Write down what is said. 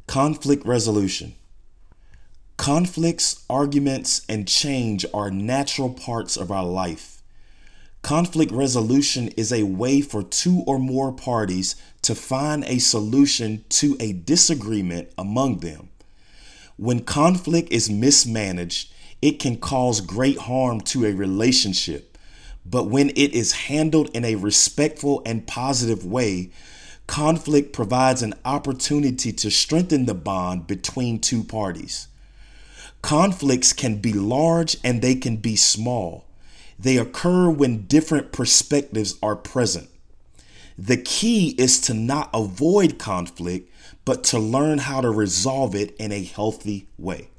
Conflict resolution. Conflicts, arguments, and change are natural parts of our life. Conflict resolution is a way for two or more parties to find a solution to a disagreement among them. When conflict is mismanaged, it can cause great harm to a relationship. But when it is handled in a respectful and positive way, conflict provides an opportunity to strengthen the bond between two parties. Conflicts can be large and they can be small. They occur when different perspectives are present. The key is to not avoid conflict, but to learn how to resolve it in a healthy way.